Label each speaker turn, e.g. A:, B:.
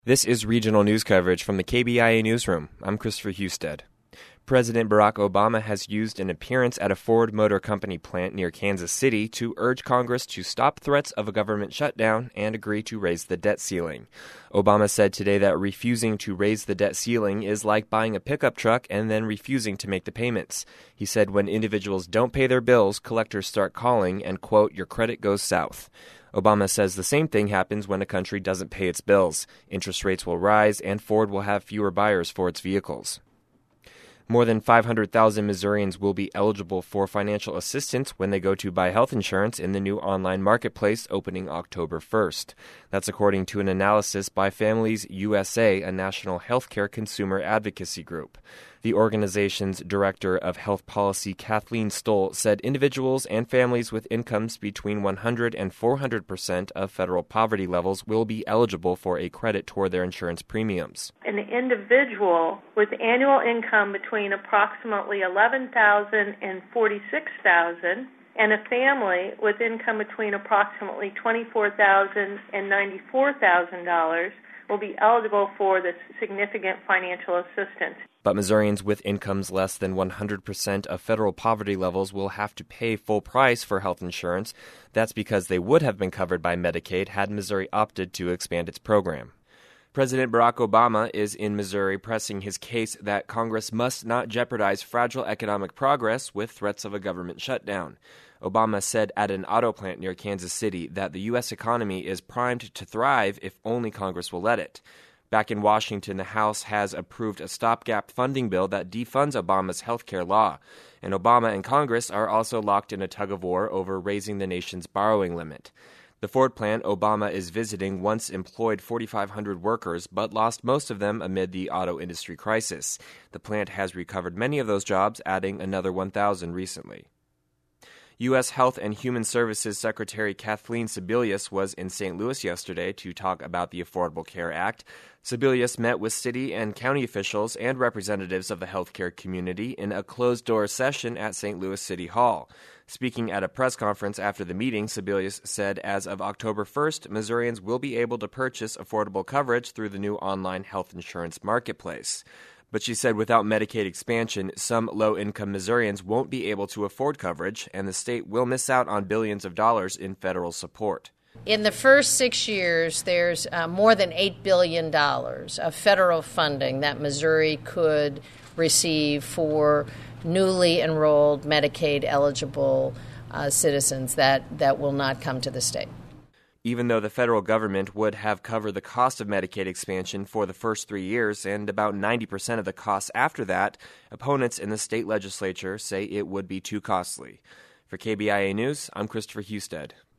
A: This is regional news coverage from the KBIA newsroom. I'm Christopher Husted. President Barack Obama has used an appearance at a Ford Motor Company plant near Kansas City to urge Congress to stop threats of a government shutdown and agree to raise the debt ceiling. Obama said today that refusing to raise the debt ceiling is like buying a pickup truck and then refusing to make the payments. He said when individuals don't pay their bills, collectors start calling and, quote, your credit goes south. Obama says the same thing happens when a country doesn't pay its bills. Interest rates will rise and Ford will have fewer buyers for its vehicles. More than 500,000 Missourians will be eligible for financial assistance when they go to buy health insurance in the new online marketplace opening October 1st. That's according to an analysis by Families USA, a national healthcare consumer advocacy group. The organization's director of health policy, Kathleen Stoll, said individuals and families with incomes between 100 and 400% of federal poverty levels will be eligible for a credit toward their insurance premiums.
B: An individual with annual income between approximately $11,000 and $46,000 and a family with income between approximately $24,000 and $94,000 will be eligible for this significant financial assistance.
A: But Missourians with incomes less than 100% of federal poverty levels will have to pay full price for health insurance. That's because they would have been covered by Medicaid had Missouri opted to expand its program. President Barack Obama is in Missouri pressing his case that Congress must not jeopardize fragile economic progress with threats of a government shutdown. Obama said at an auto plant near Kansas City that the U.S. economy is primed to thrive if only Congress will let it. Back in Washington, the House has approved a stopgap funding bill that defunds Obama's health care law. And Obama and Congress are also locked in a tug-of-war over raising the nation's borrowing limit. The Ford plant Obama is visiting once employed 4,500 workers, but lost most of them amid the auto industry crisis. The plant has recovered many of those jobs, adding another 1,000 recently. U.S. Health and Human Services Secretary Kathleen Sebelius was in St. Louis yesterday to talk about the Affordable Care Act. Sebelius met with city and county officials and representatives of the healthcare community in a closed-door session at St. Louis City Hall. Speaking at a press conference after the meeting, Sebelius said as of October 1st, Missourians will be able to purchase affordable coverage through the new online health insurance marketplace. But she said without Medicaid expansion, some low-income Missourians won't be able to afford coverage, and the state will miss out on billions of dollars in federal support.
C: In the first 6 years, there's more than $8 billion of federal funding that Missouri could receive for newly enrolled Medicaid-eligible citizens that will not come to the state.
A: Even though the federal government would have covered the cost of Medicaid expansion for the first 3 years and about 90% of the costs after that, opponents in the state legislature say it would be too costly. For KBIA News, I'm Christopher Husted.